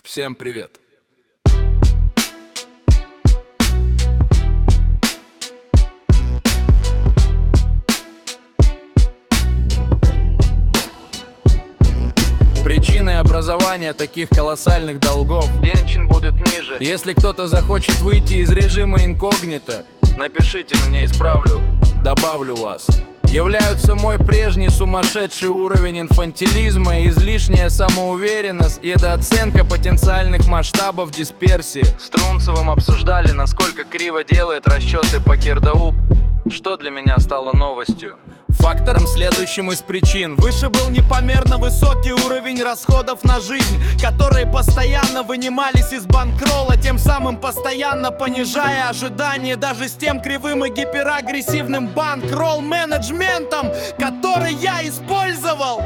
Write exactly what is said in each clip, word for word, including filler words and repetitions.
Всем привет! Причиной образования таких колоссальных долгов пенсия будет ниже. Если кто-то захочет выйти из режима инкогнито, напишите мне, исправлю, добавлю вас. Являются мой прежний сумасшедший уровень инфантилизма, излишняя самоуверенность и недооценка потенциальных масштабов дисперсии. С Трунцевым обсуждали, насколько криво делает расчеты по Кирдау, что для меня стало новостью. Фактором следующим из причин выше был непомерно высокий уровень расходов на жизнь, которые постоянно вынимались из банкролла, тем самым постоянно понижая ожидания даже с тем кривым и гиперагрессивным банкролл-менеджментом, который я использовал.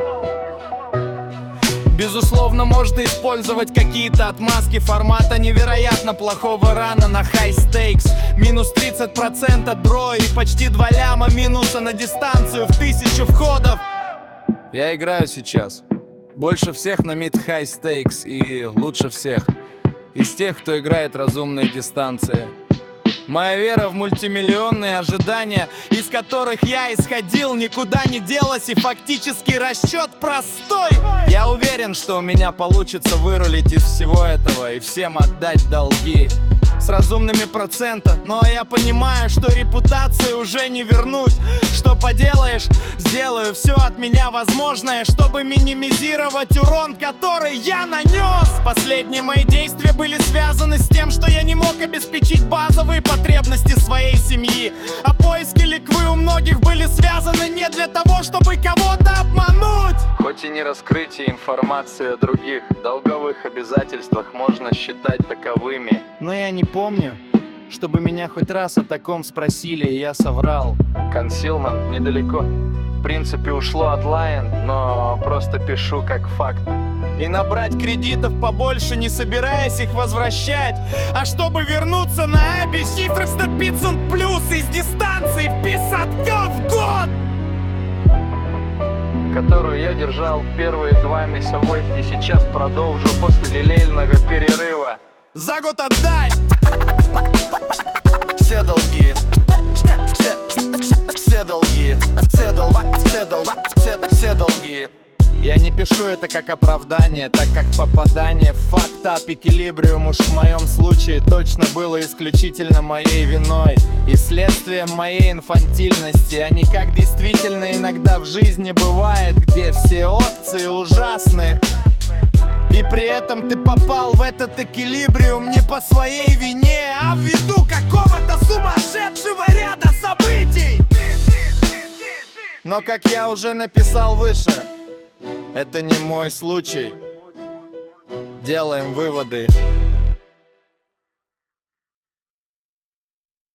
Безусловно, можно использовать какие-то отмазки формата невероятно плохого рана на high stakes. Минус тридцать процентов дро и почти два ляма минуса на дистанцию в тысячу входов. Я играю сейчас больше всех на mid-high stakes и лучше всех из тех, кто играет разумные дистанции. Моя вера в мультимиллионные ожидания, из которых я исходил, никуда не делась, и фактически расчет простой. Я уверен, что у меня получится вырулить из всего этого и всем отдать долги с разумными процентами. Но я понимаю, что репутацию уже не вернуть. Что поделаешь, сделаю все от меня возможное, чтобы минимизировать урон, который я нанес. Последние мои действия были связаны с тем, что я не мог обеспечить базовые потребности своей семьи. А поиски ликвы у многих были связаны не для того, чтобы кого-то обмануть. Хоть и не раскрытие информации о других долговых обязательствах можно считать таковыми, но я не помню, чтобы меня хоть раз о таком спросили, и я соврал. Консилмент недалеко. В принципе, ушло от Lion, но просто пишу как факт. И набрать кредитов побольше, не собираясь их возвращать, а чтобы вернуться на Аби Шиферста пятьсот плюс из дистанции в пятьдесят в год, которую я держал первые два месяца, и сейчас продолжу после лилейного перерыва. За год отдай все долги, все долги, все долги, все долги, все долги. Я не пишу это как оправдание, так как попадание в факт-ап эквилибриум уж в моем случае точно было исключительно моей виной и следствием моей инфантильности, а не как действительно иногда в жизни бывает, где все опции ужасны. И при этом ты попал в этот эквилибриум не по своей вине, а ввиду какого-то сумасшедшего ряда событий. Но как я уже написал выше, это не мой случай. Делаем выводы.